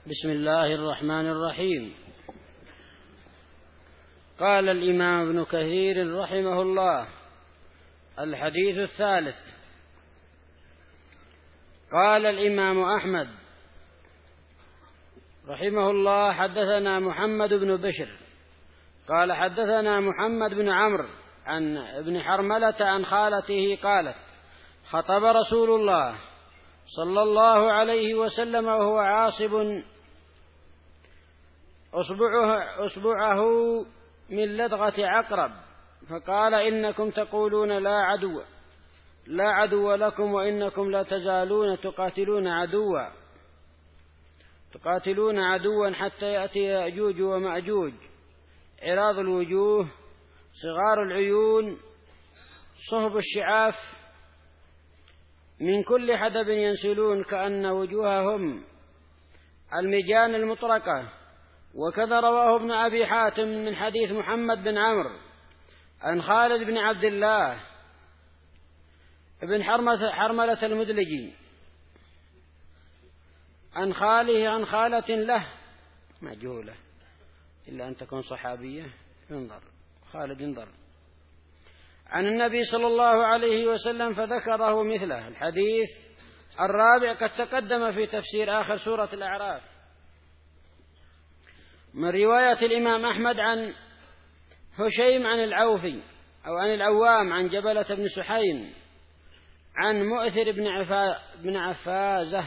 بسم الله الرحمن الرحيم. قال الإمام ابن كثير رحمه الله: الحديث الثالث. قال الإمام أحمد رحمه الله: حدثنا محمد بن بشر قال حدثنا محمد بن عمرو عن ابن حرملة عن خالته قالت: خطب رسول الله صلى الله عليه وسلم وهو عاصب أصبعه من لدغة عقرب، فقال: إنكم تقولون لا عدو لكم، وإنكم لا تزالون تقاتلون عدوا حتى يأتي يأجوج ومأجوج، عراض الوجوه، صغار العيون، صهب الشعاف، من كل حدب ينسلون كأن وجوههم المجان المطرقة. وكذا رواه ابن أبي حاتم من حديث محمد بن عمرو عن خالد بن عبد الله بن حرملة المدلجي عن خاله عن خالة له مجهولة إلا أن تكون صحابية، خالد ينظر، عن النبي صلى الله عليه وسلم فذكره مثله. الحديث الرابع قد تقدم في تفسير آخر سورة الأعراف من رواية الإمام أحمد عن هشيم عن العوفي أو عن العوام عن جبلة بن سحيم عن مؤثر بن عفازة،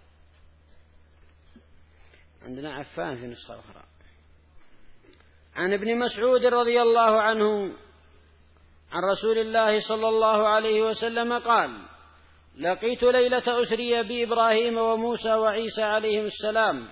عندنا عفان في نسخة أخرى، عن ابن مسعود رضي الله عنه عن رسول الله صلى الله عليه وسلم قال: لقيت ليلة أسري بإبراهيم وموسى وعيسى عليهم السلام،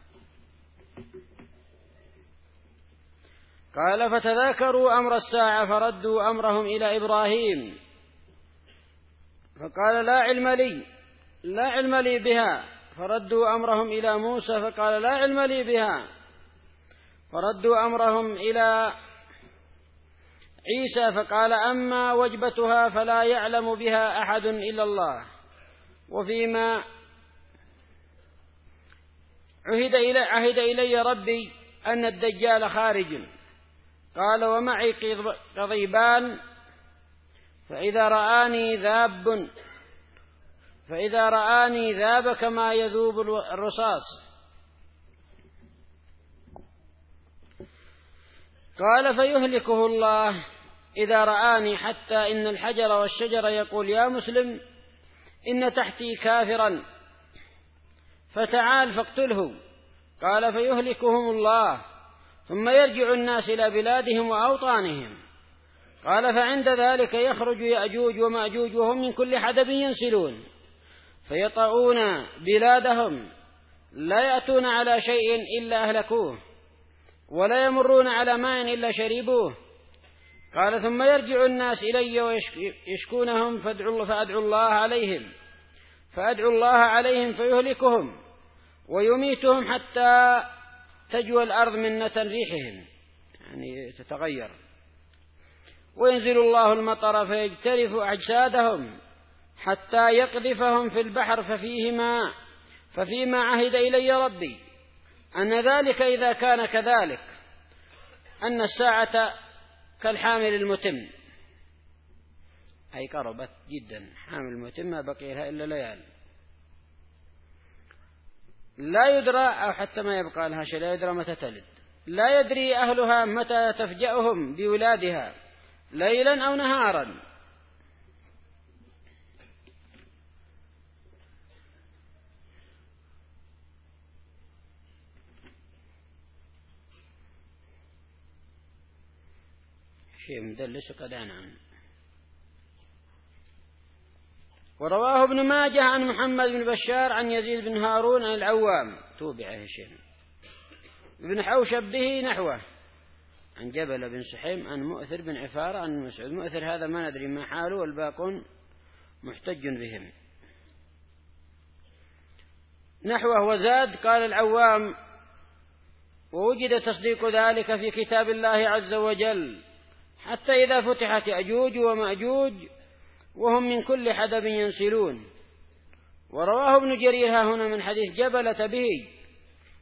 قال: فتذاكروا أمر الساعة فردوا أمرهم إلى إبراهيم فقال: لا علم لي بها، فردوا أمرهم إلى موسى فقال: لا علم لي بها، فردوا أمرهم إلى عيسى فقال: أما وجبتها فلا يعلم بها أحد إلا الله، وفيما عهد إلي ربي أن الدجال خارج، قال: ومعي قضيبان، فإذا رآني ذاب كما يذوب الرصاص، قال: فيهلكه الله إذا رآني، حتى إن الحجر والشجر يقول: يا مسلم إن تحتي كافرا فتعال فاقتله، قال: فيهلكهم الله، ثم يرجع الناس إلى بلادهم وأوطانهم، قال: فعند ذلك يخرج يأجوج ومأجوج وهم من كل حدب ينسلون، فيطؤون بلادهم، لا يأتون على شيء إلا أهلكوه، ولا يمرون على ماء إلا شربوه، قال: ثم يرجع الناس إلي ويشكونهم فأدعو الله عليهم فيهلكهم ويميتهم حتى تجوى الأرض من نتن ريحهم، يعني تتغير، وينزل الله المطر فيجترف أجسادهم حتى يقذفهم في البحر ففيما عهد إلي ربي أن ذلك إذا كان كذلك أن الساعة كالحامل المتم، أي قربت جدا، حامل المتم ما بقي لها إلا ليال، لا يدرى، أو حتى ما يبقى لها شيء، لا يدرى متى تلد، لا يدري أهلها متى تفجأهم بولادها ليلا أو نهارا. شيء مدلس قد عنه. ورواه ابن ماجه عن محمد بن بشار عن يزيد بن هارون عن العوام توبعه شيء ابن حوشب به نحوه عن جبل بن سحيم عن مؤثر بن عفارة عن مسعود. مؤثر هذا ما ندري ما حاله، والباقون محتج بهم نحوه. وزاد قال العوام: ووجد تصديق ذلك في كتاب الله عز وجل، حتى إذا فتحت يأجوج ومأجوج وهم من كل حدب ينسلون. ورواه ابن جرير ها هنا من حديث جبلة به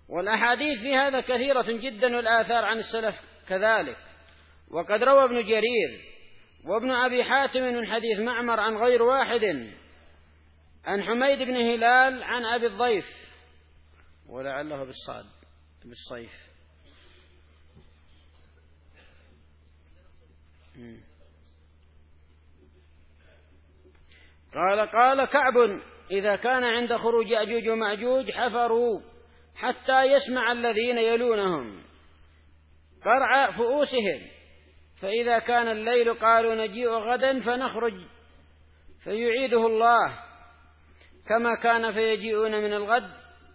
والأحاديث في هذا كثيرة جدا، والآثار عن السلف كذلك. وقد روى ابن جرير وابن أبي حاتم من حديث معمر عن غير واحد عن حميد بن هلال عن أبي الضيف، ولعله بالصاد بالصيف. قال كعب: إذا كان عند خروج يأجوج ومأجوج حفروا حتى يسمع الذين يلونهم قرع فؤوسهم، فإذا كان الليل قالوا نجيء غدا فنخرج فيعيده الله كما كان، فيجيئون من الغد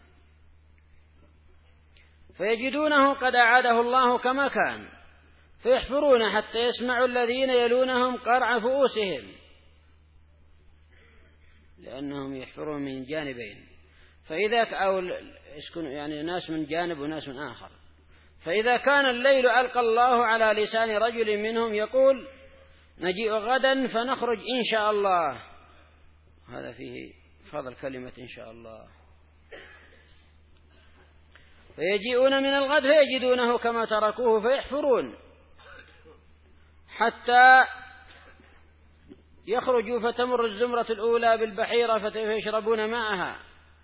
فيجدونه قد أعاده الله كما كان، فيحفرون حتى يسمعوا الذين يلونهم قرع فؤوسهم، لأنهم يحفرون من جانبين، فإذا أو يعني ناس من جانب وناس من آخر. فإذا كان الليل ألقى الله على لسان رجل منهم يقول نجيء غدا فنخرج إن شاء الله، هذا فيه فضل كلمة إن شاء الله. فيجيئون من الغد فيجدونه كما تركوه، فيحفرون حتى يخرجوا، فتمر الزمرة الأولى بالبحيرة فيشربون ماءها،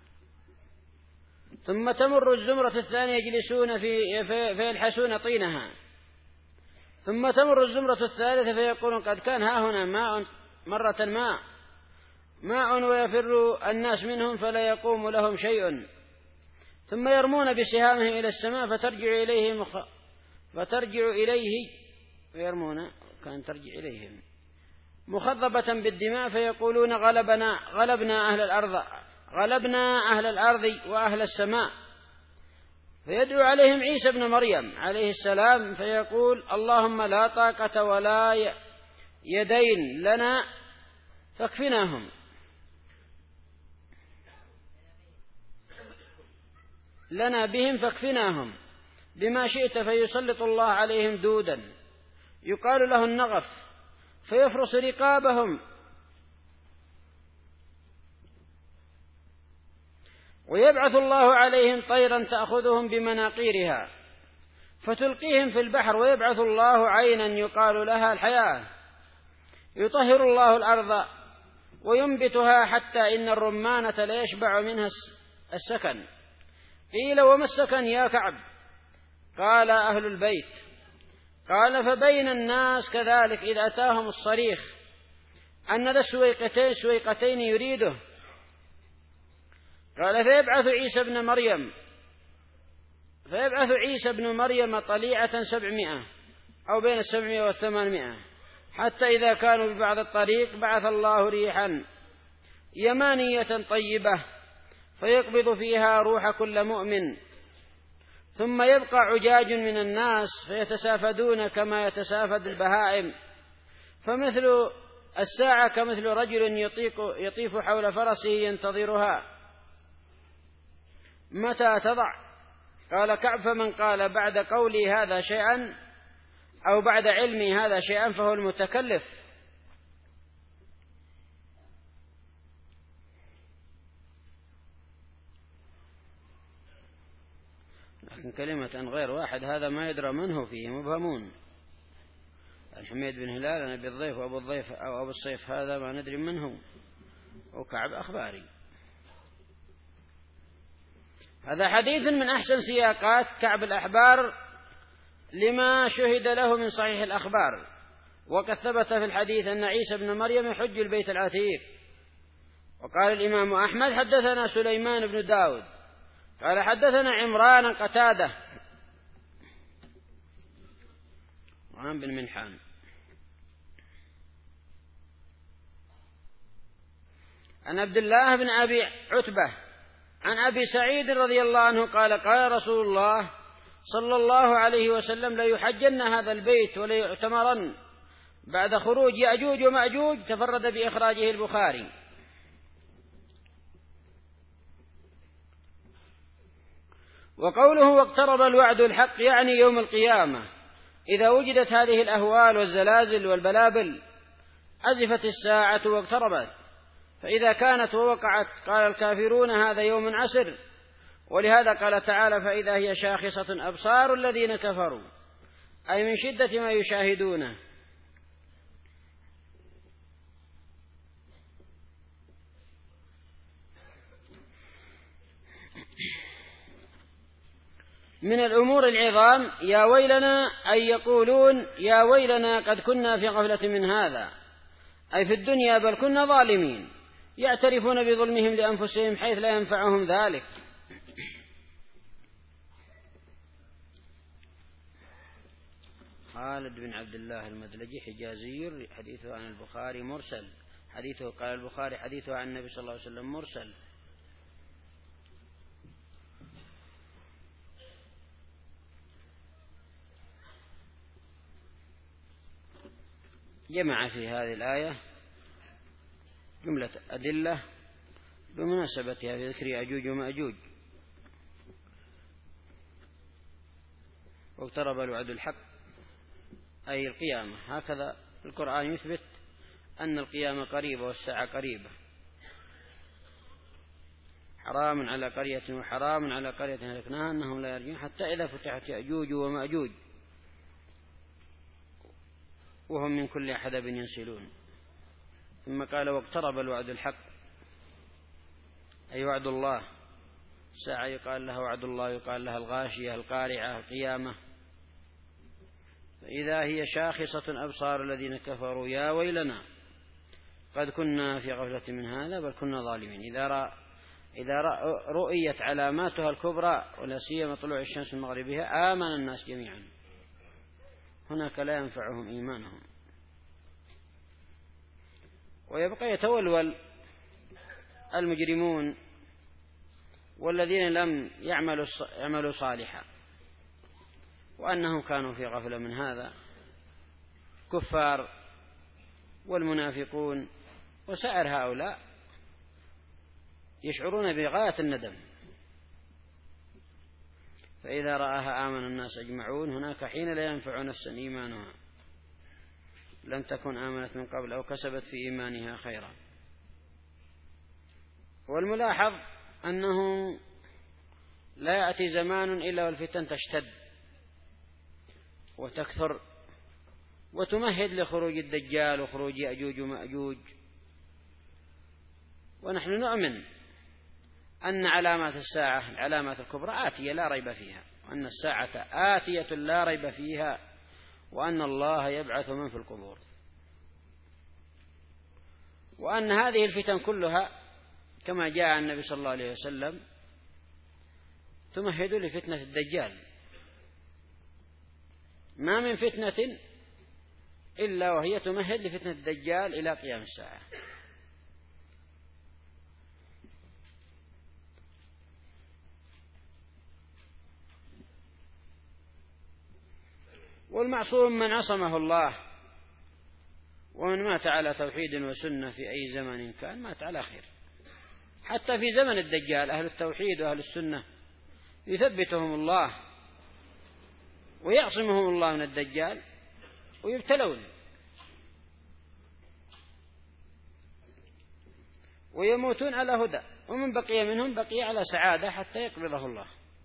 ثم تمر الزمرة الثانية يجلسون فيلحسون طينها، ثم تمر الزمرة الثالثة فيقولون قد كان ها هنا ماء مرة ماء ويفر الناس منهم فلا يقوم لهم شيء، ثم يرمون بسهامهم إلى السماء فترجع إليه ويرمون كان ترجع إليهم مخضبة بالدماء، فيقولون غلبنا أهل الأرض وأهل السماء، فيدعو عليهم عيسى بن مريم عليه السلام فيقول اللهم لا طاقة ولا يدين لنا فاكفناهم، لنا بهم فاكفناهم بما شئت، فيسلط الله عليهم دودا يقال له النغف فيفرس رقابهم، ويبعث الله عليهم طيرا تأخذهم بمناقيرها فتلقيهم في البحر، ويبعث الله عينا يقال لها الحياة يطهر الله الأرض وينبتها حتى إن الرمانة لا يشبع منها السكن. قيل وما السكن يا كعب؟ قال أهل البيت. قال فبين الناس كذلك إذ أتاهم الصريخ أن ذا السويقتين يريده، قال فيبعث عيسى بن مريم طليعة 700 أو بين 700 و800، حتى إذا كانوا ببعض الطريق بعث الله ريحا يمانية طيبة فيقبض فيها روح كل مؤمن، ثم يبقى عجاج من الناس فيتسافدون كما يتسافد البهائم، فمثل الساعة كمثل رجل يطيف حول فرسه ينتظرها متى تضع. قال كعب فمن قال بعد قولي هذا شيئا أو بعد علمي هذا شيئا فهو المتكلف. لكن كلمة غير واحد هذا ما يدرى من هو فيه، مبهمون. الحميد بن هلال أنا أبي الضيف وأبو الضيف أو أبو الصيف هذا ما ندري من هو، وكعب أخباري. هذا حديث من أحسن سياقات كعب الأحبار لما شهد له من صحيح الأخبار. وقد ثبت في الحديث أن عيسى بن مريم يحج البيت العتيق. وقال الإمام أحمد حدثنا سليمان بن داود قال حدثنا عمران قتادة وعن بن منحان عن عبد الله بن أبي عتبة عن أبي سعيد رضي الله عنه قال قال رسول الله صلى الله عليه وسلم لا يحجن هذا البيت ولا يعتمرن بعد خروج يأجوج ومأجوج. تفرد بإخراجه البخاري. وقوله واقترب الوعد الحق يعني يوم القيامة، إذا وجدت هذه الأهوال والزلازل والبلابل أزفت الساعة واقتربت، فإذا كانت ووقعت قال الكافرون هذا يوم عسر، ولهذا قال تعالى فإذا هي شاخصة أبصار الذين كفروا، أي من شدة ما يشاهدونه. من الأمور العظام يا ويلنا، أي يقولون يا ويلنا قد كنا في غفلة من هذا، أي في الدنيا بل كنا ظالمين، يعترفون بظلمهم لأنفسهم حيث لا ينفعهم ذلك. خالد بن عبد الله المدلجي حجازي، حديثه عن البخاري مرسل، حديثه قال البخاري حديثه عن النبي صلى الله عليه وسلم مرسل. جمع في هذه الآية جملة أدلة بمناسبتها في ذكر يأجوج ومأجوج. واقترب الوعد الحق أي القيامة، هكذا القرآن يثبت أن القيامة قريبة والساعة قريبة. حرام على قرية وحرام على قرية هلكناها أنهم لا يرجعون حتى إذا فتحت يأجوج ومأجوج وهم من كل حدب ينسلون. ثم قال واقترب الوعد الحق أي وعد الله، ساعة يقال لها وعد الله، يقال لها الغاشية القارعة القيامة. فإذا هي شاخصة أبصار الذين كفروا يا ويلنا قد كنا في غفلة من هذا بل كنا ظالمين. إذا رؤيت علاماتها الكبرى ولا سيما طلوع الشمس من مغربها آمن الناس جميعا، هناك لا ينفعهم إيمانهم. ويبقى يتولول المجرمون والذين لم يعملوا صالحا وأنهم كانوا في غفلة من هذا، كفار والمنافقون وسائر هؤلاء يشعرون بغاية الندم. فإذا رآها آمن الناس أجمعون، هناك حين لا ينفع نفسا إيمانها لم تكن آمنت من قبل أو كسبت في إيمانها خيرا. والملاحظ أنه لا يأتي زمان إلا والفتن تشتد وتكثر وتمهد لخروج الدجال وخروج يأجوج ومأجوج. ونحن نؤمن أن علامات الساعة العلامات الكبرى آتية لا ريب فيها، وأن الساعة آتية لا ريب فيها، وأن الله يبعث من في القبور، وأن هذه الفتن كلها كما جاء عن النبي صلى الله عليه وسلم تمهد لفتنة الدجال. ما من فتنة إلا وهي تمهد لفتنة الدجال إلى قيام الساعة. والمعصوم من عصمه الله، ومن مات على توحيد وسنة في أي زمن كان مات على خير. حتى في زمن الدجال أهل التوحيد وأهل السنة يثبتهم الله ويعصمهم الله من الدجال ويبتلون ويموتون على هدى، ومن بقي منهم بقي على سعادة حتى يقبضه الله.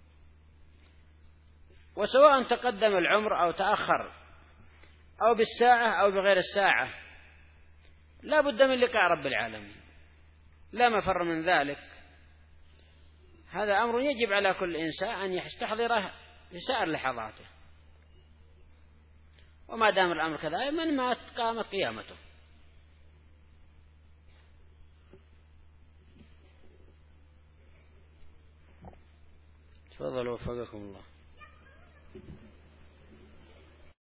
وسواء تقدم العمر أو تأخر أو بالساعة أو بغير الساعة لا بد من لقاء رب العالمين، لا مفر من ذلك. هذا أمر يجب على كل إنسان أن يستحضره في سائر لحظاته، وما دام الأمر كذلك من مات قامت قيامته. تفضلوا وفقكم الله.